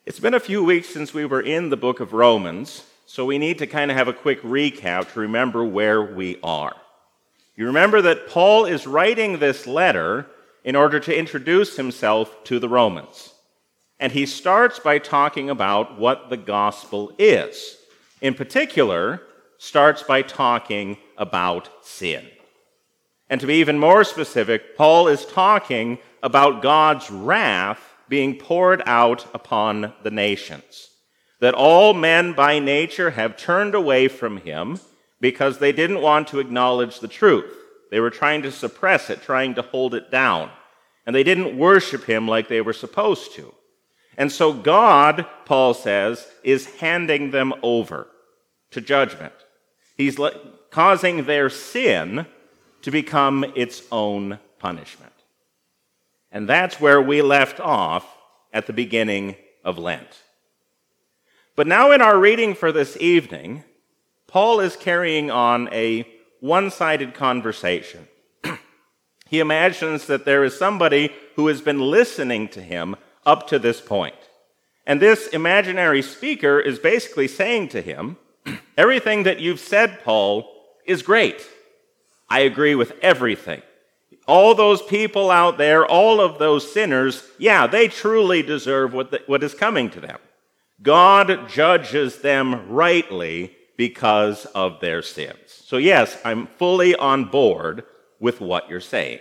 It's been a few weeks since we were in the book of Romans, so we need to kind of have a quick recap to remember where we are. You remember that Paul is writing this letter in order to introduce himself to the Romans. And he starts by talking about what the gospel is. In particular, starts by talking about sin. And to be even more specific, Paul is talking about God's wrath being poured out upon the nations. That all men by nature have turned away from him because they didn't want to acknowledge the truth. They were trying to suppress it, trying to hold it down. And they didn't worship him like they were supposed to. And so God, Paul says, is handing them over to judgment. He's causing their sin to become its own punishment. And that's where we left off at the beginning of Lent. But now in our reading for this evening, Paul is carrying on a one-sided conversation. He imagines that there is somebody who has been listening to him up to this point. And this imaginary speaker is basically saying to him, everything that you've said, Paul, is great. I agree with everything. All those people out there, all of those sinners, yeah, they truly deserve what is coming to them. God judges them rightly because of their sins. So yes, I'm fully on board with what you're saying.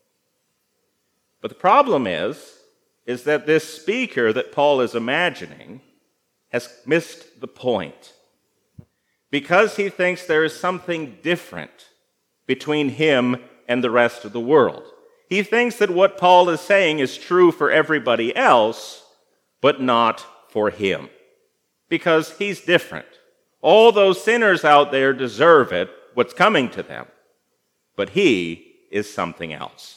But the problem is that this speaker that Paul is imagining has missed the point. Because he thinks there is something different between him and the rest of the world. He thinks that what Paul is saying is true for everybody else, but not for him. Because he's different. All those sinners out there deserve it, what's coming to them. But he is something else.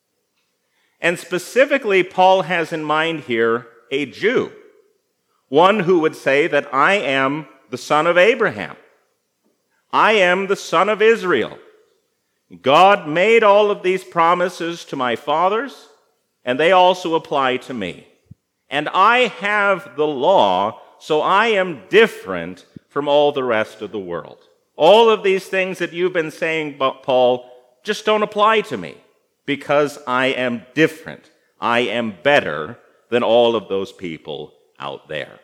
And specifically, Paul has in mind here a Jew. One who would say that I am the son of Abraham. I am the son of Israel. God made all of these promises to my fathers, and they also apply to me. And I have the law, so I am different from all the rest of the world. All of these things that you've been saying, Paul, just don't apply to me, because I am different. I am better than all of those people out there.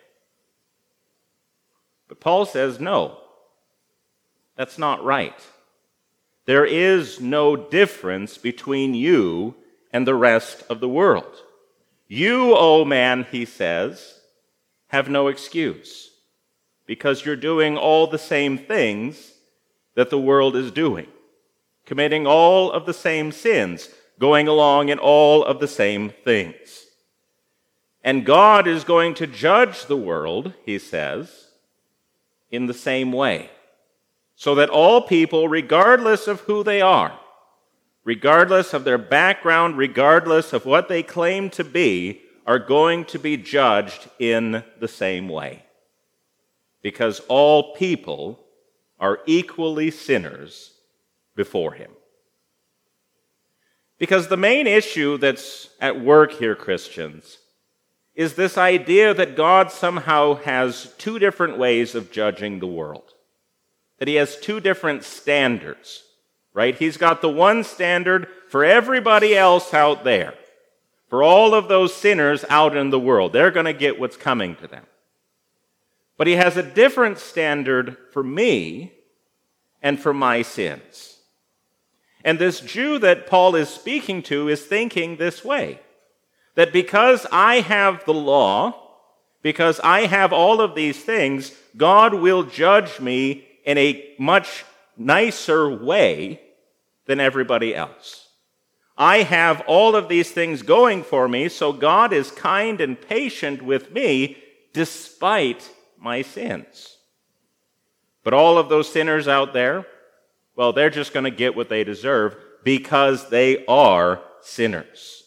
But Paul says, no, that's not right. There is no difference between you and the rest of the world. You, O man, he says, have no excuse because you're doing all the same things that the world is doing, committing all of the same sins, going along in all of the same things. And God is going to judge the world, he says, in the same way. So that all people, regardless of who they are, regardless of their background, regardless of what they claim to be, are going to be judged in the same way. Because all people are equally sinners before him. Because the main issue that's at work here, Christians, is this idea that God somehow has two different ways of judging the world. That he has two different standards, right? He's got the one standard for everybody else out there, for all of those sinners out in the world. They're going to get what's coming to them. But he has a different standard for me and for my sins. And this Jew that Paul is speaking to is thinking this way, that because I have the law, because I have all of these things, God will judge me in a much nicer way than everybody else. I have all of these things going for me, so God is kind and patient with me despite my sins. But all of those sinners out there, well, they're just going to get what they deserve because they are sinners.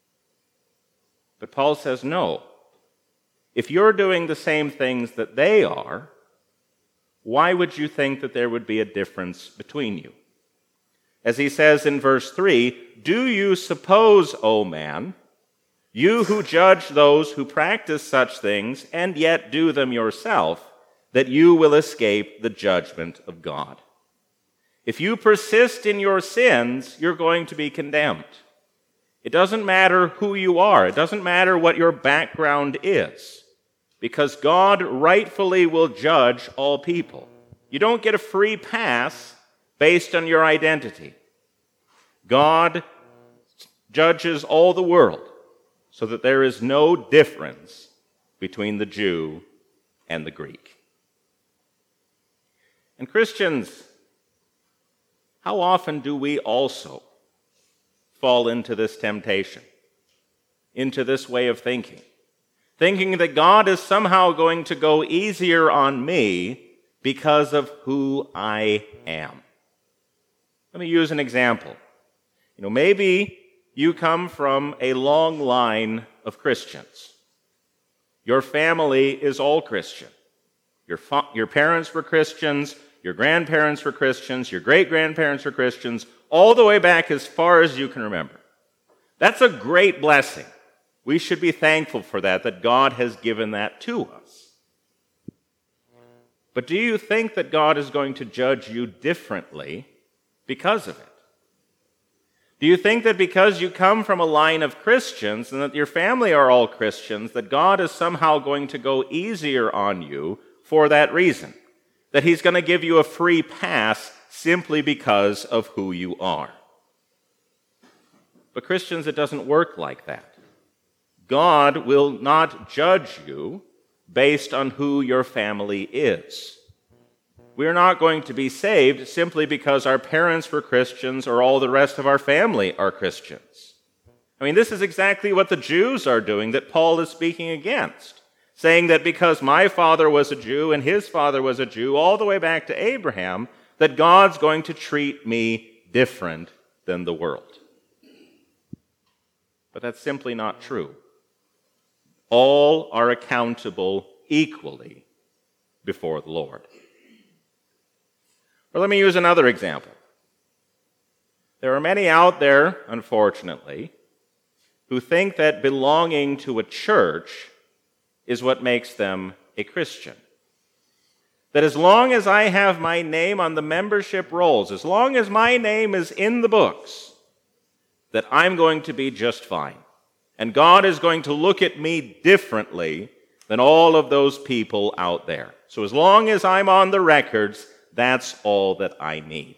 But Paul says, no. If you're doing the same things that they are, why would you think that there would be a difference between you? As he says in verse 3, do you suppose, O man, You who judge those who practice such things and yet do them yourself, that you will escape the judgment of God. If you persist in your sins, you're going to be condemned. It doesn't matter who you are. It doesn't matter what your background is, because God rightfully will judge all people. You don't get a free pass based on your identity. God judges all the world so that there is no difference between the Jew and the Greek. And Christians, how often do we also fall into this temptation, into this way of thinking that God is somehow going to go easier on me because of who I am? Let me use an example. Maybe you come from a long line of Christians. Your family is all Christian. Your parents were Christians, your grandparents were Christians, your great-grandparents were Christians, all the way back as far as you can remember. That's a great blessing. We should be thankful for that God has given that to us. But do you think that God is going to judge you differently because of it? Do you think that because you come from a line of Christians and that your family are all Christians, that God is somehow going to go easier on you for that reason? That he's going to give you a free pass simply because of who you are? But Christians, it doesn't work like that. God will not judge you based on who your family is. We're not going to be saved simply because our parents were Christians or all the rest of our family are Christians. This is exactly what the Jews are doing that Paul is speaking against, saying that because my father was a Jew and his father was a Jew all the way back to Abraham, that God's going to treat me different than the world. But that's simply not true. All are accountable equally before the Lord. Or let me use another example. There are many out there, unfortunately, who think that belonging to a church is what makes them a Christian. That as long as I have my name on the membership rolls, as long as my name is in the books, that I'm going to be just fine. And God is going to look at me differently than all of those people out there. So as long as I'm on the records, that's all that I need.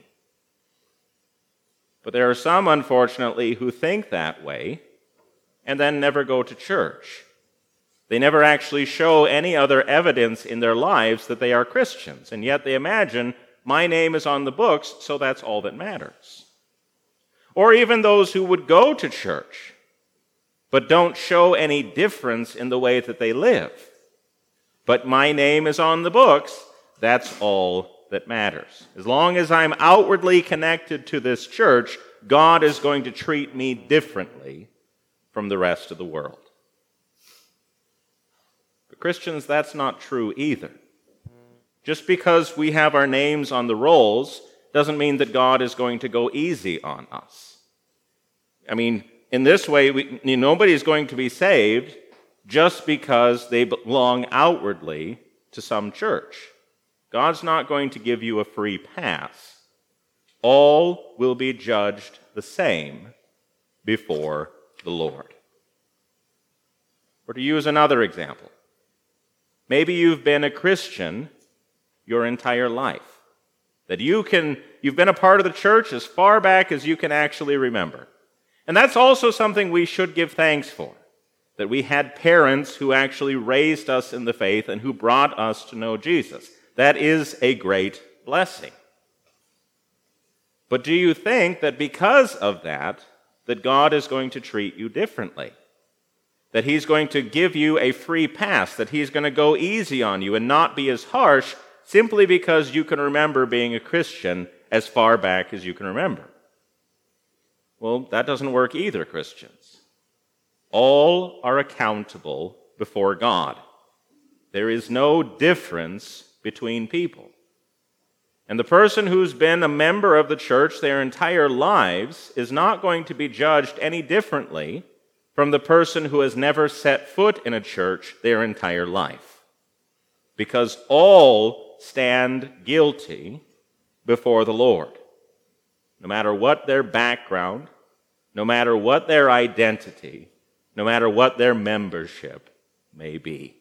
But there are some, unfortunately, who think that way and then never go to church. They never actually show any other evidence in their lives that they are Christians, and yet they imagine, my name is on the books, so that's all that matters. Or even those who would go to church, but don't show any difference in the way that they live. But my name is on the books, that's all that matters. As long as I'm outwardly connected to this church, God is going to treat me differently from the rest of the world. But Christians, that's not true either. Just because we have our names on the rolls doesn't mean that God is going to go easy on us. In this way, nobody's going to be saved just because they belong outwardly to some church. God's not going to give you a free pass. All will be judged the same before the Lord. Or to use another example, maybe you've been a Christian your entire life. That you've been a part of the church as far back as you can actually remember. And that's also something we should give thanks for. That we had parents who actually raised us in the faith and who brought us to know Jesus. That is a great blessing. But do you think that because of that God is going to treat you differently? That he's going to give you a free pass, that he's going to go easy on you and not be as harsh simply because you can remember being a Christian as far back as you can remember? Well, that doesn't work either, Christians. All are accountable before God. There is no difference between people. And the person who's been a member of the church their entire lives is not going to be judged any differently from the person who has never set foot in a church their entire life. Because all stand guilty before the Lord, no matter what their background, no matter what their identity, no matter what their membership may be.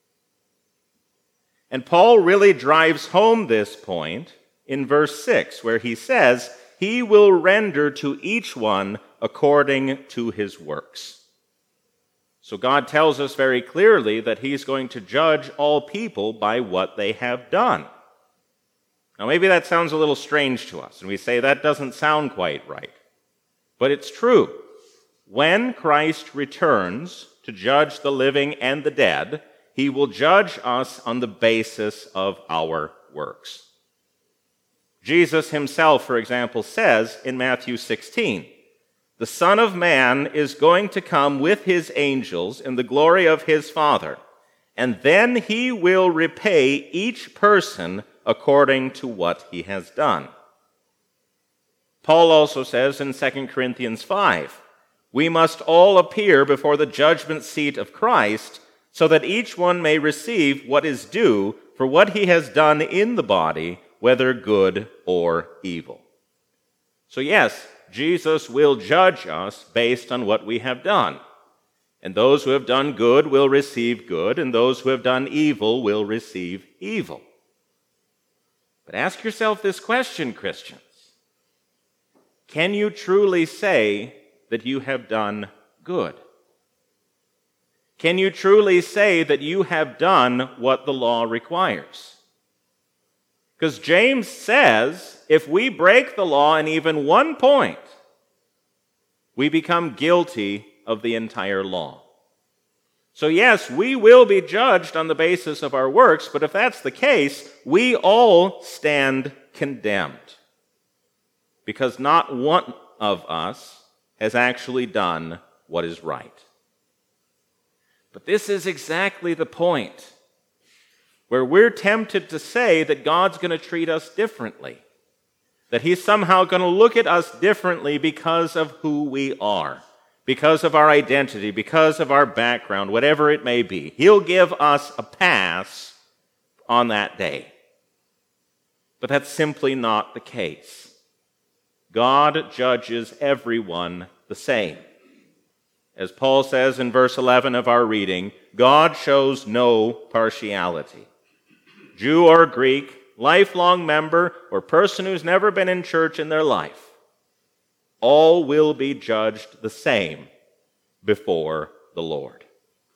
And Paul really drives home this point in verse 6, where he says, "He will render to each one according to his works." So God tells us very clearly that he's going to judge all people by what they have done. Now maybe that sounds a little strange to us, and we say that doesn't sound quite right. But it's true. When Christ returns to judge the living and the dead, he will judge us on the basis of our works. Jesus himself, for example, says in Matthew 16, "The Son of Man is going to come with his angels in the glory of his Father, and then he will repay each person according to what he has done." Paul also says in 2 Corinthians 5, "We must all appear before the judgment seat of Christ, so that each one may receive what is due for what he has done in the body, whether good or evil." So yes, Jesus will judge us based on what we have done. And those who have done good will receive good, and those who have done evil will receive evil. But ask yourself this question, Christians. Can you truly say that you have done good? Can you truly say that you have done what the law requires? Because James says if we break the law in even one point, we become guilty of the entire law. So yes, we will be judged on the basis of our works, but if that's the case, we all stand condemned. Because not one of us has actually done what is right. But this is exactly the point where we're tempted to say that God's going to treat us differently, that he's somehow going to look at us differently because of who we are, because of our identity, because of our background, whatever it may be. He'll give us a pass on that day. But that's simply not the case. God judges everyone the same. As Paul says in verse 11 of our reading, God shows no partiality. Jew or Greek, lifelong member, or person who's never been in church in their life, all will be judged the same before the Lord.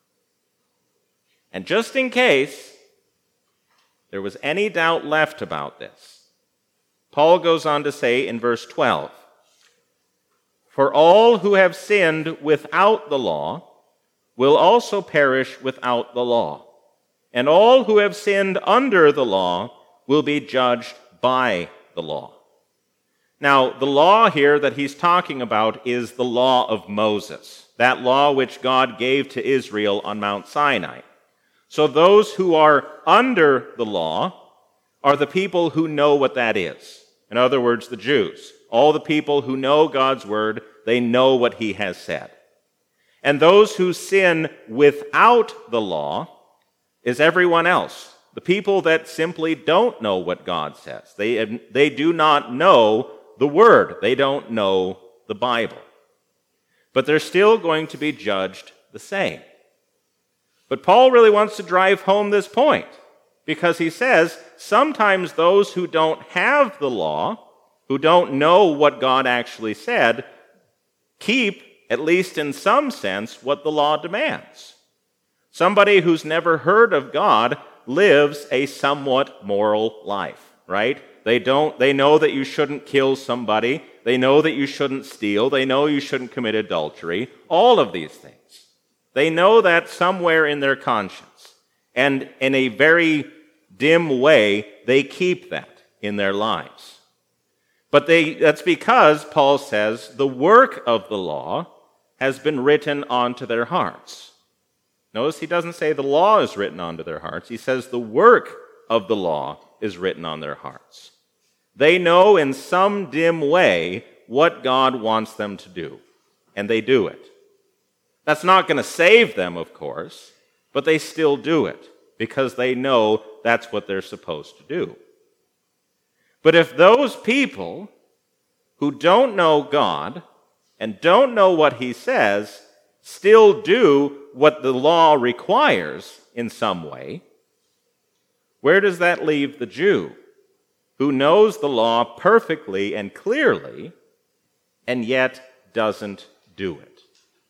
And just in case there was any doubt left about this, Paul goes on to say in verse 12, "For all who have sinned without the law will also perish without the law, and all who have sinned under the law will be judged by the law." Now, the law here that he's talking about is the law of Moses, that law which God gave to Israel on Mount Sinai. So those who are under the law are the people who know what that is. In other words, the Jews. All the people who know God's word, they know what he has said. And those who sin without the law is everyone else. The people that simply don't know what God says. They do not know the word. They don't know the Bible. But they're still going to be judged the same. But Paul really wants to drive home this point, because he says sometimes those who don't have the law, who don't know what God actually said, keep, at least in some sense, what the law demands. Somebody who's never heard of God lives a somewhat moral life, right? They know that you shouldn't kill somebody. They know that you shouldn't steal. They know you shouldn't commit adultery. All of these things. They know that somewhere in their conscience. And in a very dim way, they keep that in their lives. But that's because, Paul says, the work of the law has been written onto their hearts. Notice he doesn't say the law is written onto their hearts. He says the work of the law is written on their hearts. They know in some dim way what God wants them to do, and they do it. That's not going to save them, of course, but they still do it because they know that's what they're supposed to do. But if those people who don't know God and don't know what he says still do what the law requires in some way, where does that leave the Jew who knows the law perfectly and clearly and yet doesn't do it?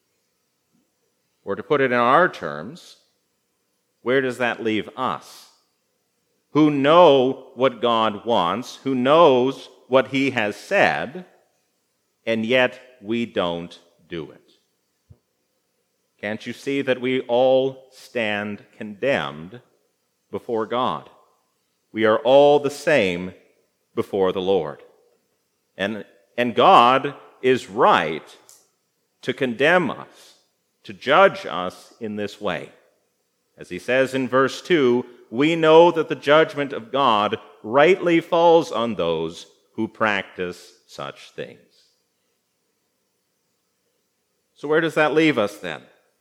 Or to put it in our terms, where does that leave us, who know what God wants, who knows what he has said, and yet we don't do it? Can't you see that we all stand condemned before God? We are all the same before the Lord. And God is right to condemn us, to judge us in this way. As he says in verse 2, we know that the judgment of God rightly falls on those who practice such things. So where does that leave us then?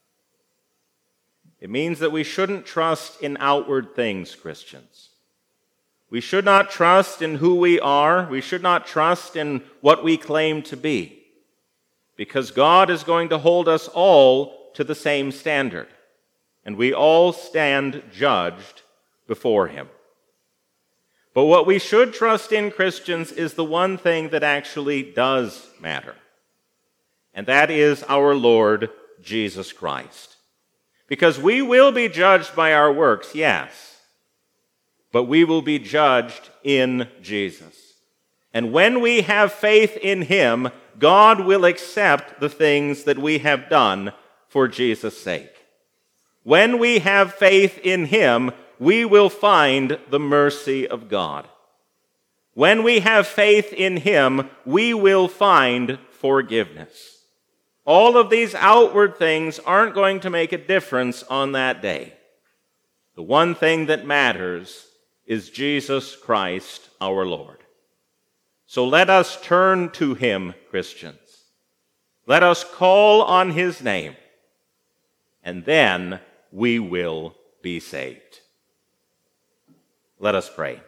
It means that we shouldn't trust in outward things, Christians. We should not trust in who we are. We should not trust in what we claim to be, because God is going to hold us all to the same standard, and we all stand judged before him. But what we should trust in, Christians, is the one thing that actually does matter, and that is our Lord Jesus Christ. Because we will be judged by our works, yes, but we will be judged in Jesus. And when we have faith in him, God will accept the things that we have done for Jesus' sake. When we have faith in him, we will find the mercy of God. When we have faith in him, we will find forgiveness. All of these outward things aren't going to make a difference on that day. The one thing that matters is Jesus Christ our Lord. So let us turn to him, Christians. Let us call on his name, and then we will be saved. Let us pray.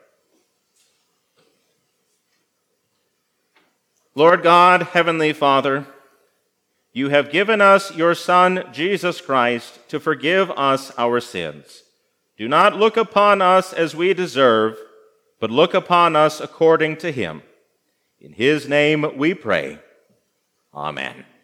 Lord God, Heavenly Father, you have given us your Son, Jesus Christ, to forgive us our sins. Do not look upon us as we deserve, but look upon us according to him. In his name we pray. Amen.